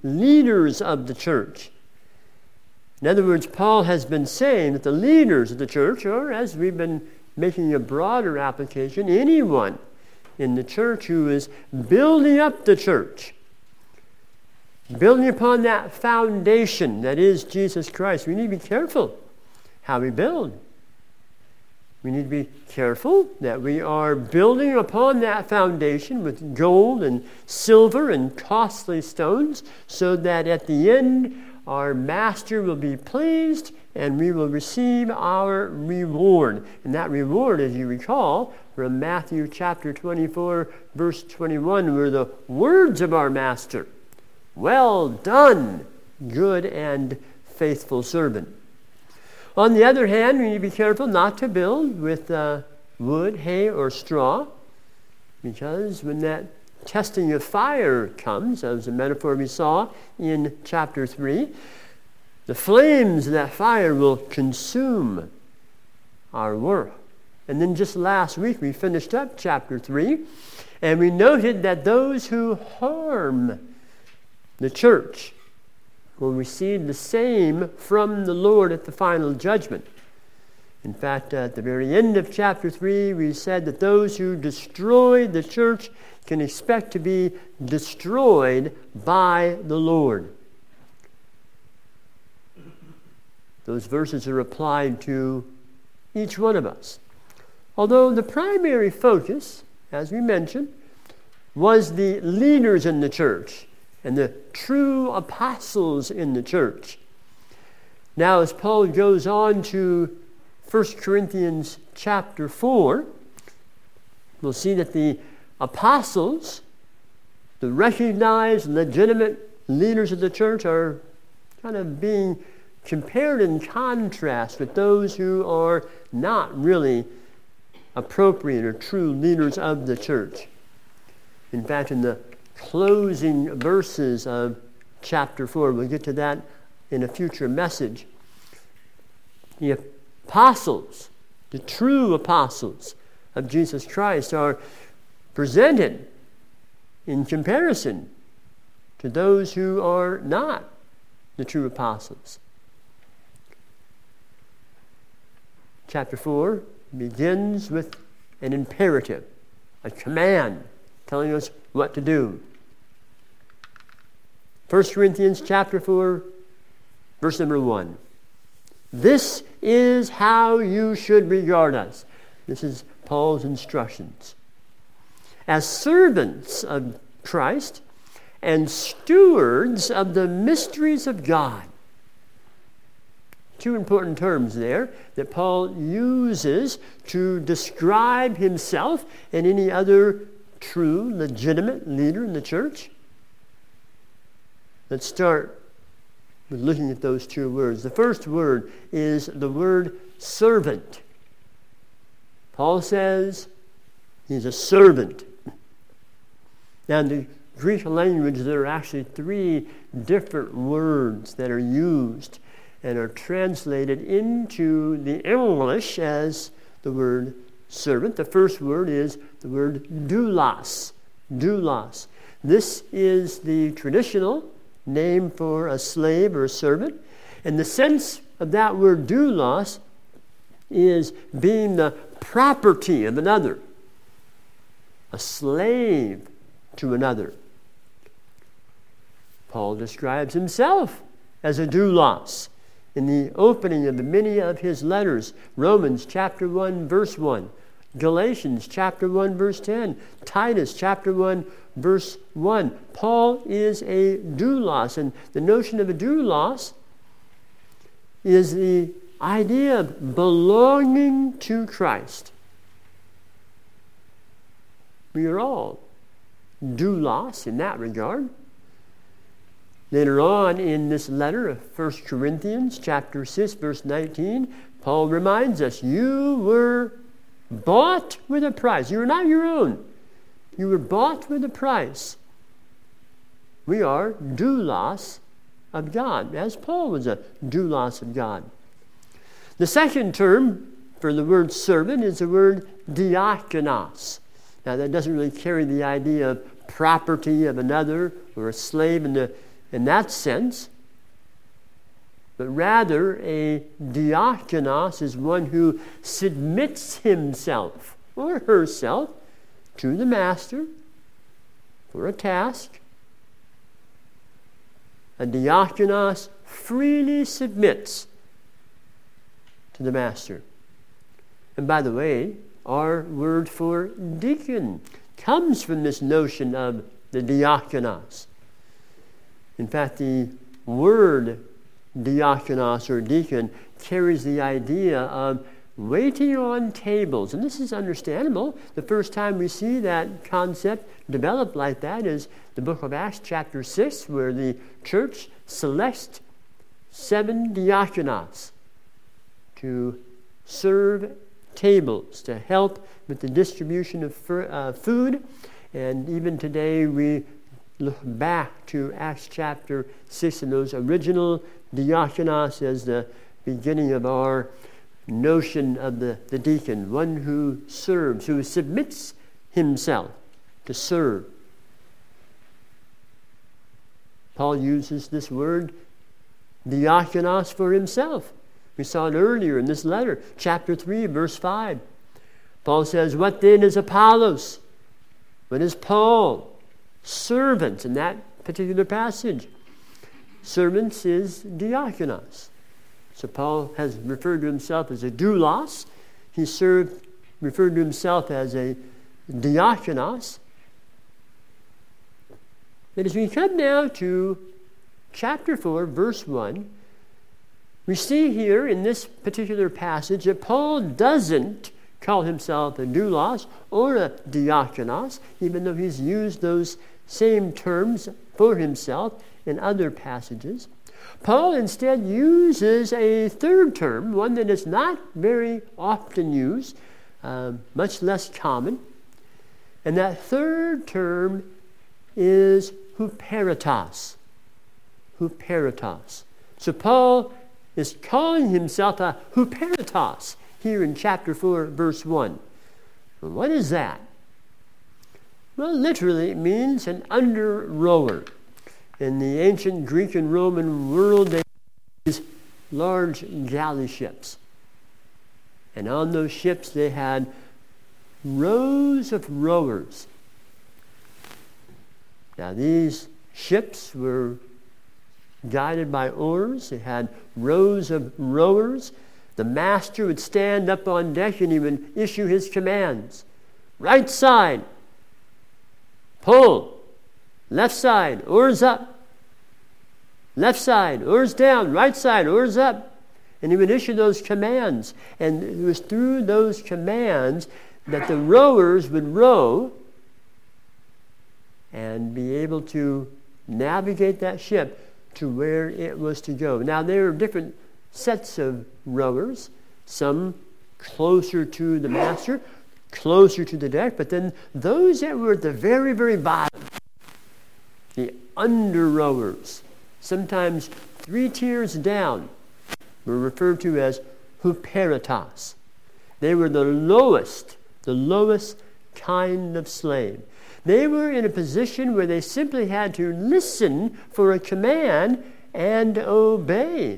leaders of the church. In other words, Paul has been saying that the leaders of the church, or as we've been making a broader application, anyone in the church who is building up the church, building upon that foundation that is Jesus Christ. We need to be careful how we build. We need to be careful that we are building upon that foundation with gold and silver and costly stones, so that at the end our Master will be pleased and we will receive our reward. And that reward, as you recall, from Matthew chapter 24, verse 21, were the words of our Master. Well done, good and faithful servant. On the other hand, we need to be careful not to build with wood, hay, or straw, because when that testing of fire comes, as a metaphor we saw in chapter 3, the flames of that fire will consume our work. And then just last week we finished up chapter 3, and we noted that those who harm the church will receive the same from the Lord at the final judgment. In fact, at the very end of chapter 3, we said that those who destroy the church can expect to be destroyed by the Lord. Those verses are applied to each one of us. Although the primary focus, as we mentioned, was the leaders in the church and the true apostles in the church. Now, as Paul goes on to 1 Corinthians chapter 4, we'll see that the apostles, the recognized, legitimate leaders of the church, are kind of being compared in contrast with those who are not really appropriate or true leaders of the church. In fact, in the closing verses of chapter 4, we'll get to that in a future message. The apostles, the true apostles of Jesus Christ, are presented in comparison to those who are not the true apostles. Chapter 4 begins with an imperative, a command telling us what to do. 1 Corinthians chapter 4, verse number 1. This is how you should regard us. This is Paul's instructions. As servants of Christ and stewards of the mysteries of God. Two important terms there that Paul uses to describe himself and any other true, legitimate leader in the church. Let's start with looking at those two words. The first word is the word servant. Paul says he's a servant. Now, in the Greek language, there are actually three different words that are used and are translated into the English as the word servant. The first word is the word doulos. Doulos. This is the traditional name for a slave or a servant. And the sense of that word doulos is being the property of another, a slave to another. Paul describes himself as a doulos in the opening of many of his letters. Romans chapter 1, verse 1. Galatians chapter 1, verse 10. Titus chapter 1, verse 1. Paul is a doulos, and the notion of a doulos is the idea of belonging to Christ. We are all doulos in that regard. Later on in this letter of 1 Corinthians chapter 6, verse 19, Paul reminds us, you were bought with a price. You are not your own. You were bought with a price. We are doulos of God, as Paul was a doulos of God. The second term for the word servant is the word diakonos. Now, that doesn't really carry the idea of property of another or a slave in in that sense, but rather a diakonos is one who submits himself or herself to the master for a task. A diakonos freely submits to the master. And by the way, our word for deacon comes from this notion of the diakonos. In fact, the word diakonos or deacon carries the idea of waiting on tables. And this is understandable. The first time we see that concept developed like that is the book of Acts chapter 6, where the church selects 7 diakonos to serve tables, to help with the distribution of food. And even today we look back to Acts chapter 6 and those original diakonos as the beginning of our notion of the deacon, one who serves, who submits himself to serve. Paul uses this word diakonos for himself. We saw it earlier in this letter, chapter 3, verse 5. Paul says, "What then is Apollos? What is Paul?" Servants in that particular passage. Servants is diakonos. So Paul has referred to himself as a doulos. He referred to himself as a diakonos. But as we come now to chapter 4, verse 1, we see here in this particular passage that Paul doesn't call himself a doulos or a diakonos, even though he's used those same terms for himself in other passages. Paul instead uses a third term, one that is not very often used, much less common. And that third term is huperetos. Huperetos. So Paul is calling himself a huperetos here in chapter 4, verse 1. Well, what is that? Well, literally it means an under-rower. In the ancient Greek and Roman world, they used large galley ships. And on those ships they had rows of rowers. Now these ships were guided by oars. They had rows of rowers. The master would stand up on deck and he would issue his commands. Right side, pull. Left side, oars up. Left side, oars down. Right side, oars up. And he would issue those commands. And it was through those commands that the rowers would row and be able to navigate that ship to where it was to go. Now, there are different sets of rowers, some closer to the master, closer to the deck, but then those that were at the very, very bottom, the under rowers, sometimes 3 tiers down, were referred to as huperetos. They were the lowest kind of slave. They were in a position where they simply had to listen for a command and obey.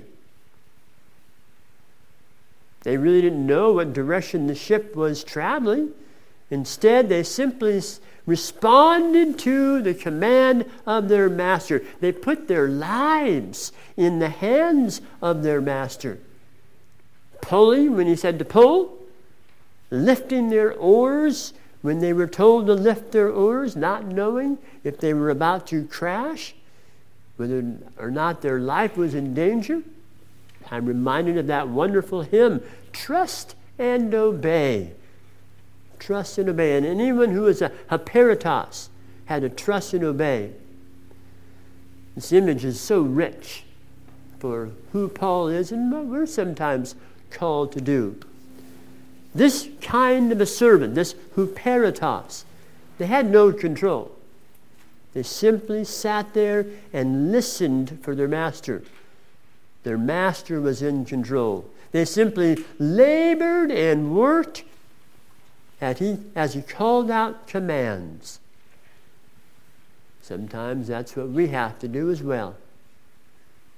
They really didn't know what direction the ship was traveling. Instead, they simply responded to the command of their master. They put their lives in the hands of their master. Pulling when he said to pull, lifting their oars when they were told to lift their oars, not knowing if they were about to crash, whether or not their life was in danger. I'm reminded of that wonderful hymn, Trust and Obey. Trust and obey. And anyone who is a huperetos had to trust and obey. This image is so rich for who Paul is and what we're sometimes called to do. This kind of a servant, this huperetos, they had no control. They simply sat there and listened for their master. Their master was in control. They simply labored and worked as he called out commands. Sometimes that's what we have to do as well.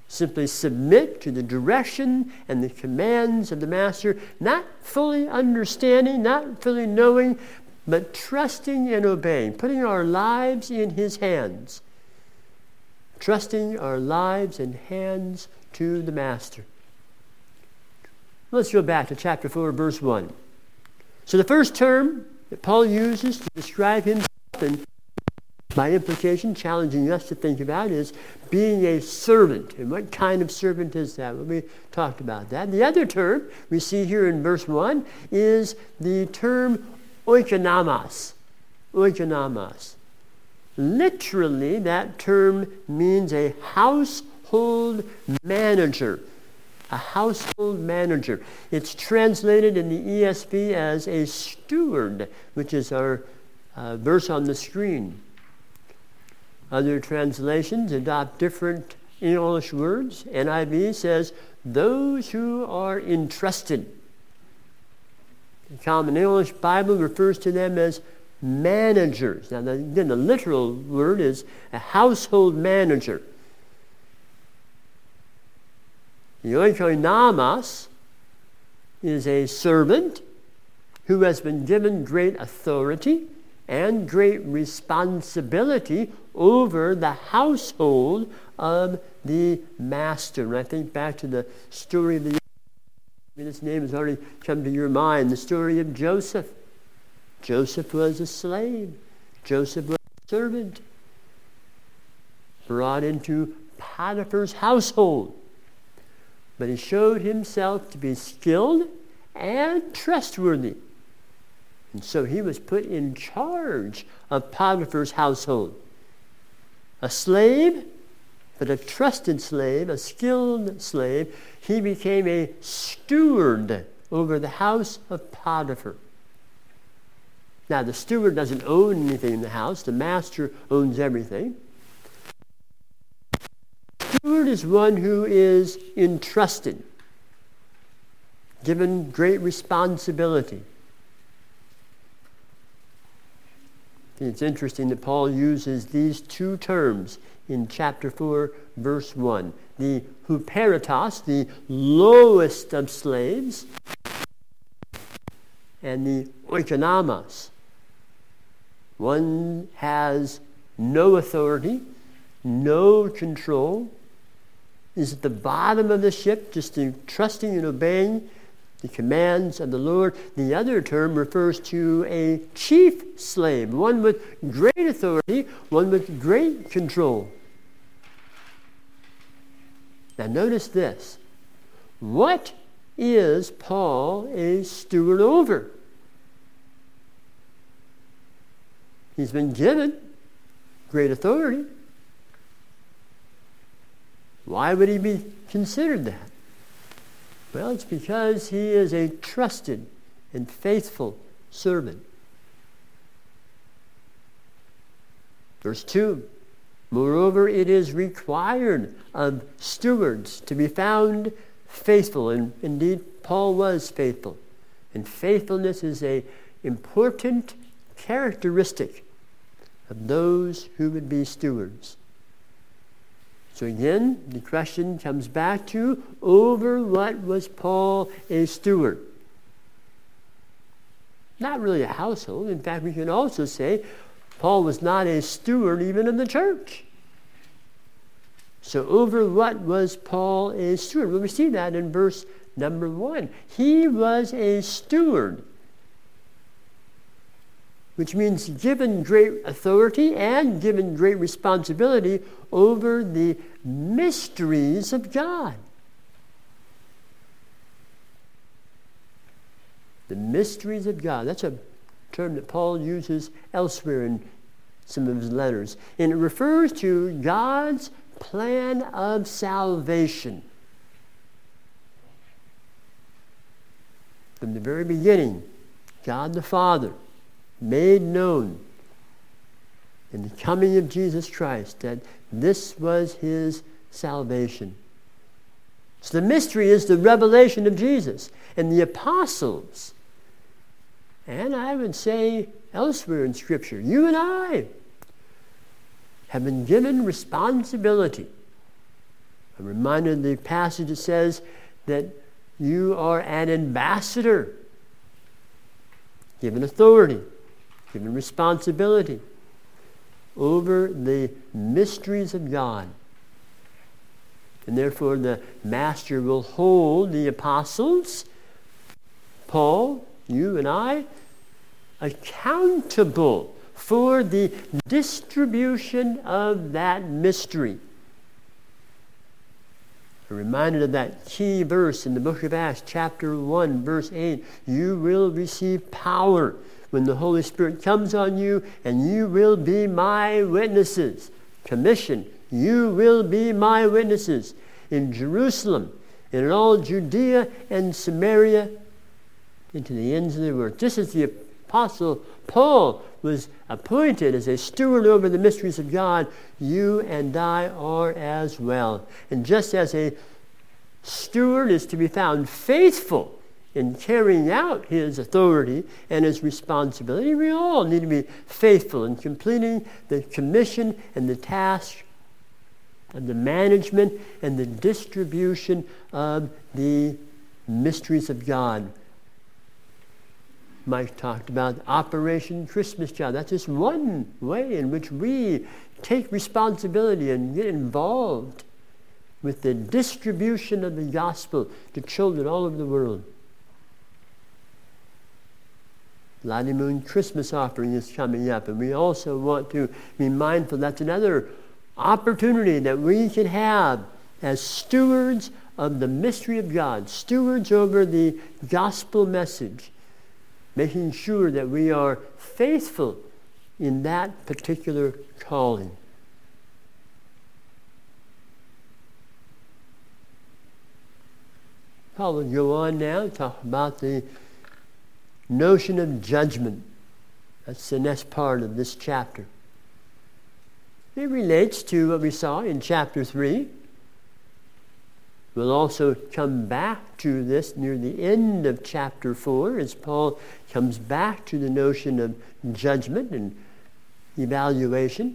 Simply submit to the direction and the commands of the master, not fully understanding, not fully knowing, but trusting and obeying, putting our lives in his hands. Trusting our lives and hands to the master. Let's go back to chapter 4, verse 1. So the first term that Paul uses to describe himself, and by implication challenging us to think about, is being a servant. And what kind of servant is that? Well, we talked about that. The other term we see here in verse 1 is the term oikonomos. Oikonomos. Literally, that term means a household manager. A household manager. It's translated in the ESV as a steward, which is our verse on the screen. Other translations adopt different English words. NIV says, those who are entrusted. The Common English Bible refers to them as managers. Now, again, the literal word is a household manager. The oikonomos is a servant who has been given great authority and great responsibility over the household of the master. And I think back to the story of this name has already come to your mind, the story of Joseph. Joseph was a slave. Joseph was a servant. Brought into Potiphar's household. But he showed himself to be skilled and trustworthy. And so he was put in charge of Potiphar's household. A slave, but a trusted slave, a skilled slave. He became a steward over the house of Potiphar. Now, the steward doesn't own anything in the house. The master owns everything. Steward is one who is entrusted, given great responsibility. It's interesting that Paul uses these two terms in chapter 4, verse 1. The huperetos, the lowest of slaves, and the oikonomos. One has no authority, no control, is at the bottom of the ship, just trusting and obeying the commands of the Lord. The other term refers to a chief slave, one with great authority, one with great control. Now notice this. What is Paul a steward over? He's been given great authority. Why would he be considered that? Well, it's because he is a trusted and faithful servant. Verse 2, moreover, it is required of stewards to be found faithful. And indeed, Paul was faithful. And faithfulness is an important characteristic of those who would be stewards. So again, the question comes back to, over what was Paul a steward? Not really a household. In fact, we can also say Paul was not a steward even of the church. So over what was Paul a steward? Well, we see that in verse number 1. He was a steward, which means given great authority and given great responsibility over the mysteries of God. The mysteries of God. That's a term that Paul uses elsewhere in some of his letters. And it refers to God's plan of salvation. From the very beginning, God the Father made known in the coming of Jesus Christ that this was his salvation. So the mystery is the revelation of Jesus. And the apostles, and I would say elsewhere in Scripture, you and I have been given responsibility I'm reminded of the passage that says that you are an ambassador, given authority, given responsibility over the mysteries of God. And therefore the Master will hold the apostles, Paul, you and I, accountable for the distribution of that mystery. I'm reminded of that key verse in the book of Acts, chapter 1, verse 8. You will receive power when the Holy Spirit comes on you, and you will be my witnesses. Commission, you will be my witnesses in Jerusalem, and in all Judea and Samaria, and to the ends of the earth. Just as the Apostle Paul was appointed as a steward over the mysteries of God, you and I are as well. And just as a steward is to be found faithful in carrying out his authority and his responsibility, we all need to be faithful in completing the commission and the task of the management and the distribution of the mysteries of God. Mike talked about Operation Christmas Child. That's just one way in which we take responsibility and get involved with the distribution of the gospel to children all over the world. Lottie Moon Christmas offering is coming up, and we also want to be mindful that's another opportunity that we can have as stewards of the mystery of God, stewards over the gospel message, making sure that we are faithful in that particular calling. Paul will go on now and talk about the notion of judgment. That's the next part of this chapter. It relates to what we saw in chapter 3. We'll also come back to this near the end of chapter 4 as Paul comes back to the notion of judgment and evaluation.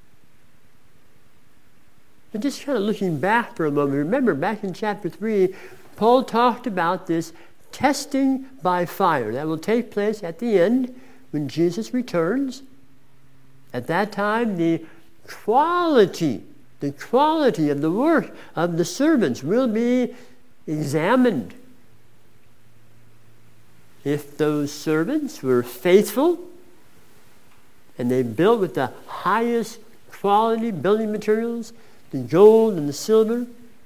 But just kind of looking back for a moment, remember back in chapter 3, Paul talked about this testing by fire that will take place at the end when Jesus returns. At that time, the quality of the work of the servants will be examined. If those servants were faithful and they built with the highest quality building materials, the gold and the silver,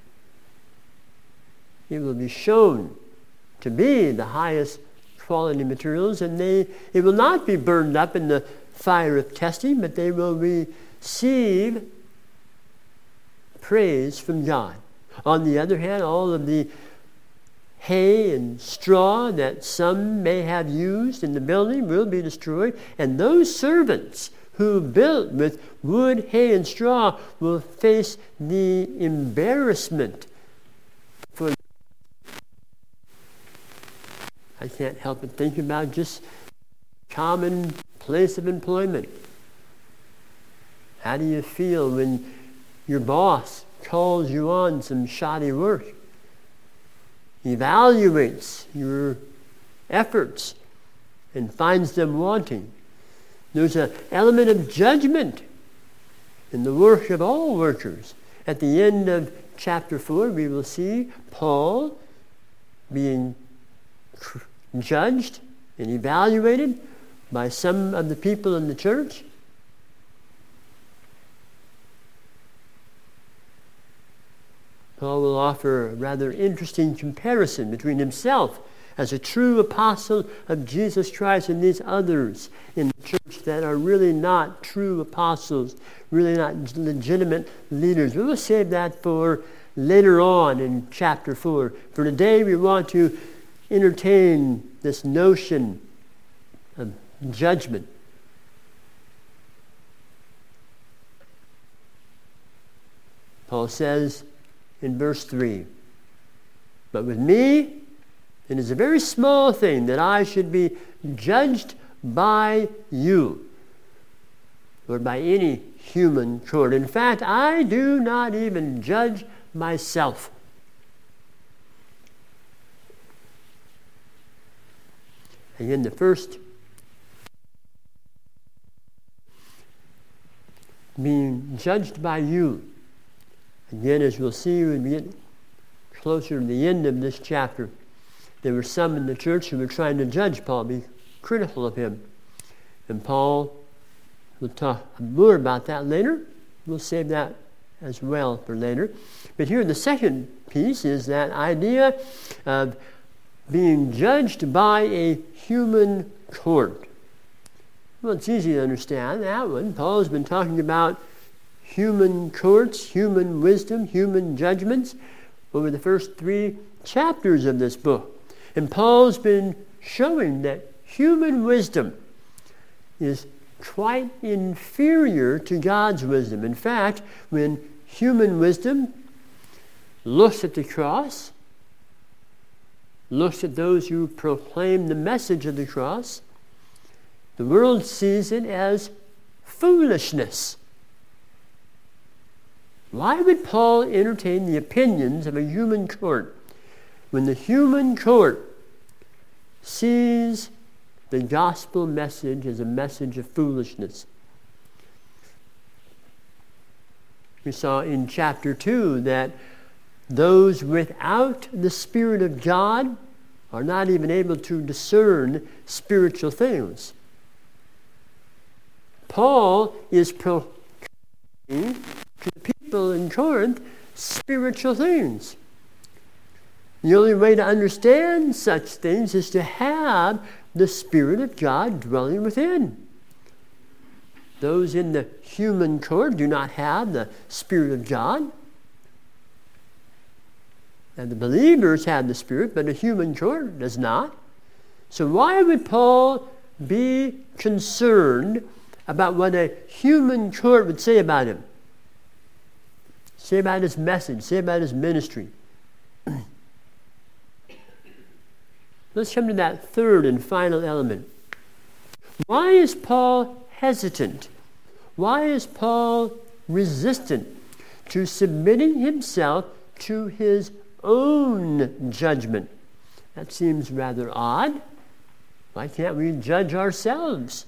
it will be shown to be the highest quality materials, and it will not be burned up in the fire of testing, but they will receive praise from God. On the other hand, all of the hay and straw that some may have used in the building will be destroyed, and those servants who built with wood, hay, and straw will face the embarrassment. I can't help but think about just common place of employment. How do you feel when your boss calls you on some shoddy work, evaluates your efforts, and finds them wanting? There's an element of judgment in the work of all workers. At the end of chapter 4, we will see Paul being judged and evaluated by some of the people in the church. Paul will offer a rather interesting comparison between himself as a true apostle of Jesus Christ and these others in the church that are really not true apostles, really not legitimate leaders. We will save that for later on in chapter 4. For today we want to entertain this notion of judgment. Paul says in verse 3, "But with me, it is a very small thing that I should be judged by you, or by any human court. In fact, I do not even judge myself. Again, the first, being judged by you. Again, as we'll see when we get closer to the end of this chapter, there were some in the church who were trying to judge Paul, be critical of him. And Paul will talk more about that later. We'll save that as well for later. But here the second piece is that idea of being judged by a human court. Well, it's easy to understand that one. Paul's been talking about human courts, human wisdom, human judgments over the first 3 chapters of this book. And Paul's been showing that human wisdom is quite inferior to God's wisdom. In fact, when human wisdom looks at the cross, looks at those who proclaim the message of the cross, the world sees it as foolishness. Why would Paul entertain the opinions of a human court when the human court sees the gospel message as a message of foolishness? We saw in chapter 2 that those without the Spirit of God are not even able to discern spiritual things. Paul is proclaiming to the people in Corinth spiritual things. The only way to understand such things is to have the Spirit of God dwelling within. Those in the human court do not have the Spirit of God. And the believers have the Spirit, but the human court does not. So why would Paul be concerned about what a human court would say about him? Say about his message, say about his ministry. Let's come to that third and final element. Why is Paul hesitant? Why is Paul resistant to submitting himself to his own judgment? That seems rather odd. Why can't we judge ourselves?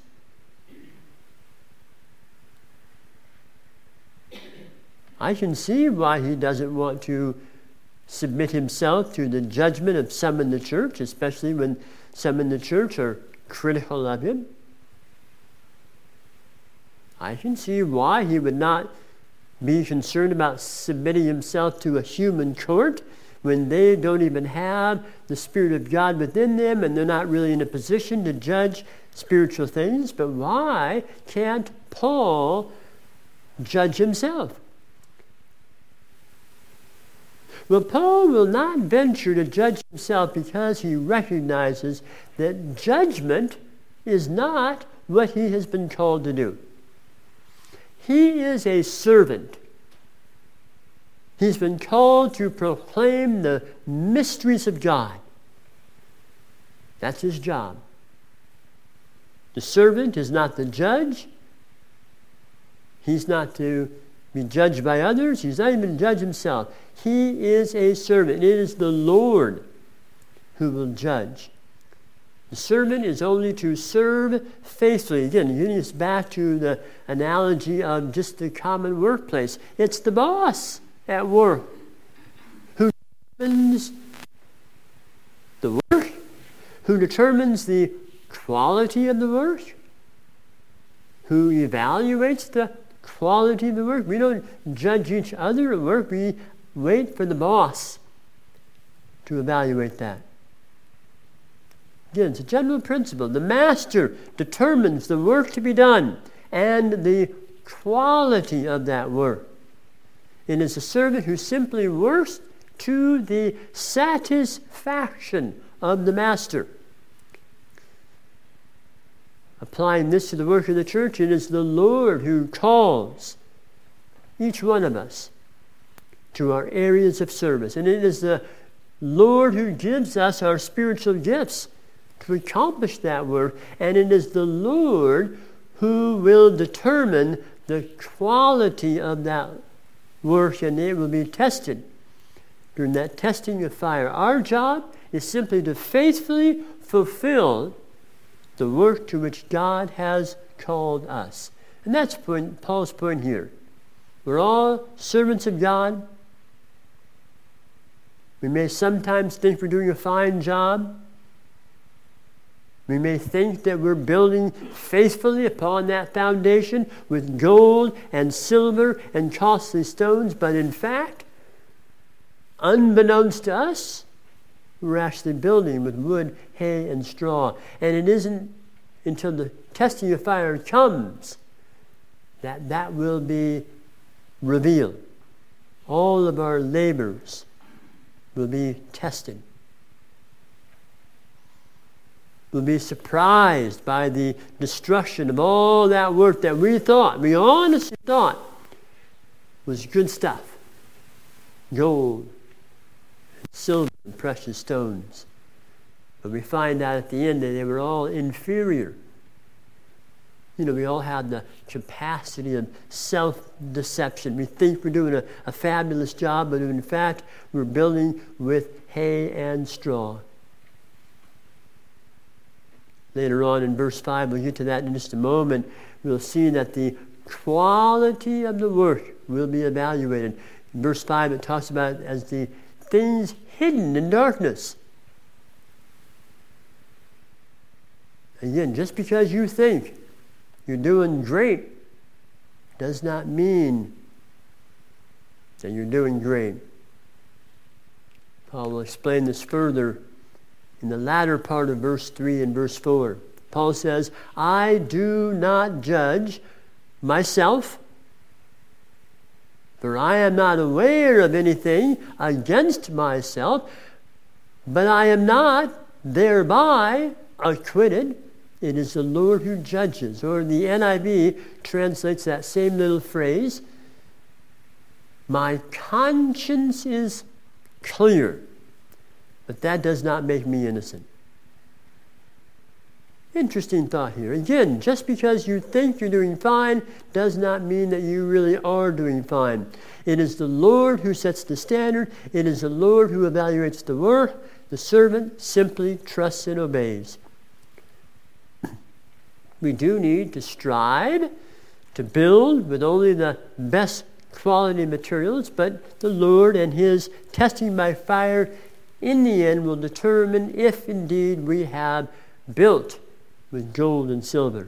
I can see why he doesn't want to submit himself to the judgment of some in the church, especially when some in the church are critical of him. I can see why he would not be concerned about submitting himself to a human court when they don't even have the Spirit of God within them and they're not really in a position to judge spiritual things. But why can't Paul judge himself? Well, Paul will not venture to judge himself because he recognizes that judgment is not what he has been called to do. He is a servant. He's been called to proclaim the mysteries of God. That's his job. The servant is not the judge. He's not to be judged by others. He's not even to judge himself. He is a servant. It is the Lord who will judge. The servant is only to serve faithfully. Again, getting us back to the analogy of just the common workplace. It's the boss at work who determines the work, who determines the quality of the work, who evaluates the quality of the work. We don't judge each other at work. We wait for the boss to evaluate that. Again, it's a general principle. The master determines the work to be done and the quality of that work. It is a servant who simply works to the satisfaction of the master. Applying this to the work of the church, it is the Lord who calls each one of us to our areas of service. And it is the Lord who gives us our spiritual gifts to accomplish that work. And it is the Lord who will determine the quality of that work, and it will be tested during that testing of fire. Our job is simply to faithfully fulfill the work to which God has called us. And that's Paul's point here. We're all servants of God. We may sometimes think we're doing a fine job. We may think that we're building faithfully upon that foundation with gold and silver and costly stones, but in fact, unbeknownst to us, we're actually building with wood, hay, and straw. And it isn't until the testing of fire comes that that will be revealed. All of our labors will be tested. We'll be surprised by the destruction of all that work that we honestly thought was good stuff. Gold, silver, and precious stones. But we find out at the end that they were all inferior. We all have the capacity of self-deception. We think we're doing a fabulous job, but in fact, we're building with hay and straw. Later on in verse 5, we'll get to that in just a moment, we'll see that the quality of the work will be evaluated. In verse 5, it talks about it as the things hidden in darkness. Again, just because you think you're doing great does not mean that you're doing great. Paul will explain this further in the latter part of verse 3 and verse 4. Paul says, I do not judge myself, for I am not aware of anything against myself, but I am not thereby acquitted. It is the Lord who judges. Or the NIV translates that same little phrase, my conscience is clear, but that does not make me innocent. Interesting thought here. Again, just because you think you're doing fine does not mean that you really are doing fine. It is the Lord who sets the standard. It is the Lord who evaluates the work. The servant simply trusts and obeys. We do need to strive to build with only the best quality materials, but the Lord and His testing by fire in the end will determine if indeed we have built with gold and silver.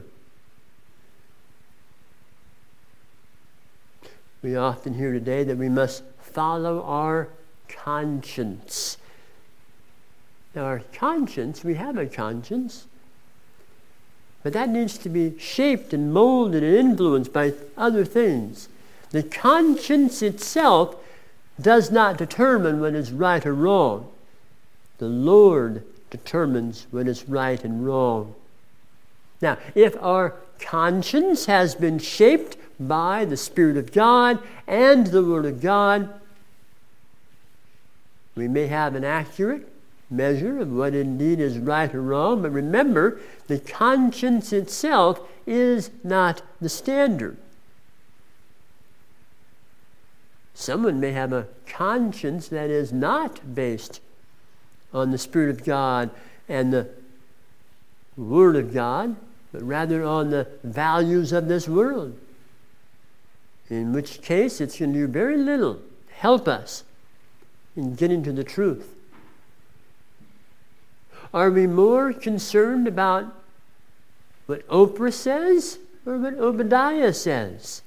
We often hear today that we must follow our conscience. Now, our conscience, we have a conscience, but that needs to be shaped and molded and influenced by other things. The conscience itself does not determine what is right or wrong. The Lord determines what is right and wrong. Now, if our conscience has been shaped by the Spirit of God and the Word of God, we may have an accurate measure of what indeed is right or wrong, but remember, the conscience itself is not the standard. Someone may have a conscience that is not based on the Spirit of God and the Word of God, but rather on the values of this world. In which case, it's going to do very little to help us in getting to the truth. Are we more concerned about what Oprah says or what Obadiah says?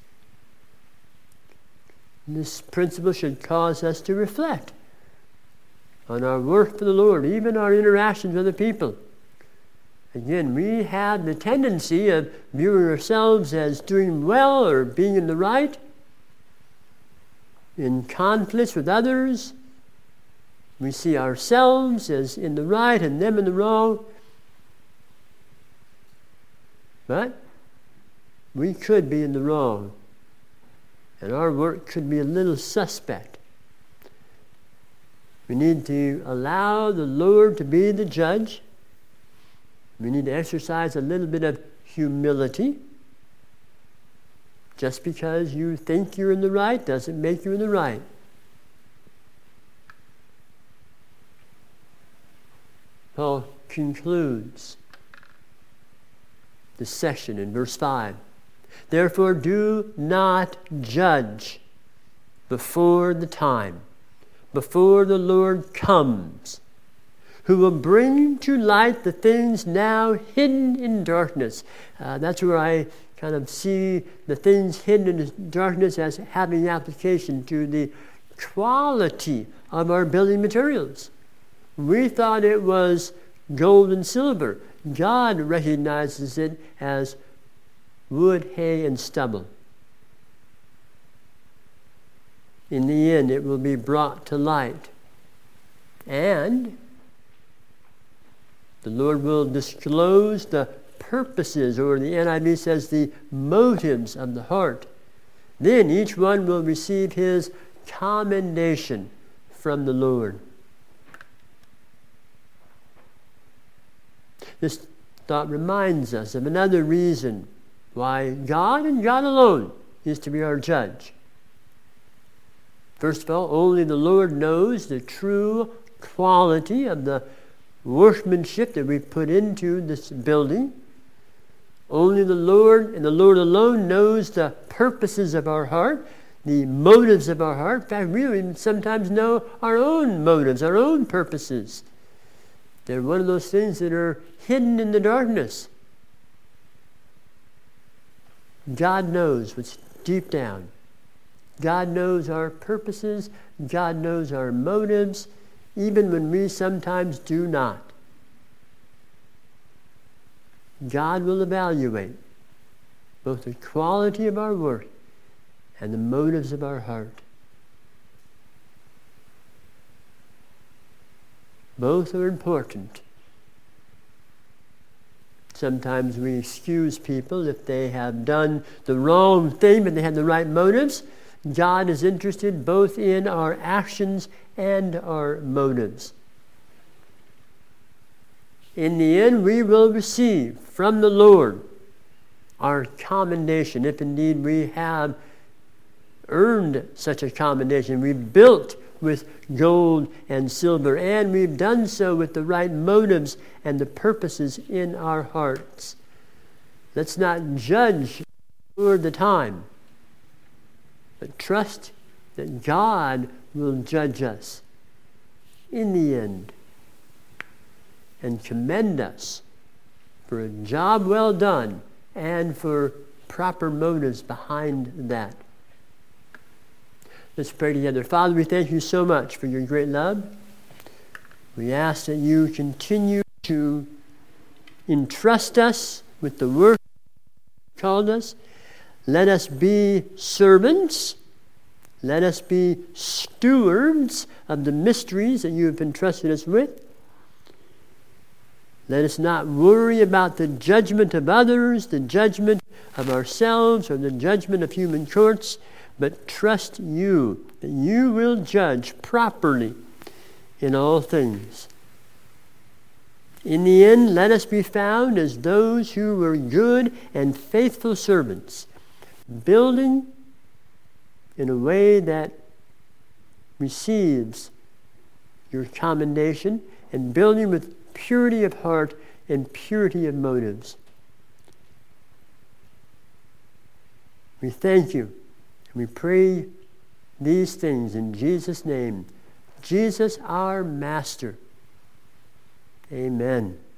This principle should cause us to reflect on our work for the Lord, even our interactions with other people. Again, we have the tendency of viewing ourselves as doing well or being in the right. In conflicts with others, we see ourselves as in the right and them in the wrong. But we could be in the wrong, and our work could be a little suspect. We need to allow the Lord to be the judge. We need to exercise a little bit of humility. Just because you think you're in the right doesn't make you in the right. Paul concludes the section in verse 5. Therefore do not judge before the time, before the Lord comes, who will bring to light the things now hidden in darkness. That's where I kind of see the things hidden in darkness as having application to the quality of our building materials. We thought it was gold and silver. God recognizes it as wood, hay, and stubble. In the end, it will be brought to light. And the Lord will disclose the purposes, or the NIV says the motives of the heart. Then each one will receive his commendation from the Lord. This thought reminds us of another reason why God and God alone is to be our judge. First of all, only the Lord knows the true quality of the workmanship that we put into this building. Only the Lord and the Lord alone knows the purposes of our heart, the motives of our heart. In fact, we even sometimes know our own motives, our own purposes. They're one of those things that are hidden in the darkness. God knows what's deep down. God knows our purposes. God knows our motives, even when we sometimes do not. God will evaluate both the quality of our work and the motives of our heart. Both are important. Sometimes we excuse people if they have done the wrong thing, but they have the right motives. God is interested both in our actions and our motives. In the end, we will receive from the Lord our commendation, if indeed we have earned such a commendation. We built with gold and silver, and we've done so with the right motives and the purposes in our hearts. Let's not judge for the time, but trust that God will judge us in the end and commend us for a job well done and for proper motives behind that. Let's pray together. Father, we thank you so much for your great love. We ask that you continue to entrust us with the work you called us. Let us be servants. Let us be stewards of the mysteries that you have entrusted us with. Let us not worry about the judgment of others, the judgment of ourselves, or the judgment of human courts, but trust you, that you will judge properly in all things. In the end, let us be found as those who were good and faithful servants, building in a way that receives your commendation, and building with purity of heart and purity of motives. We thank you. We pray these things in Jesus' name. Jesus, our Master. Amen.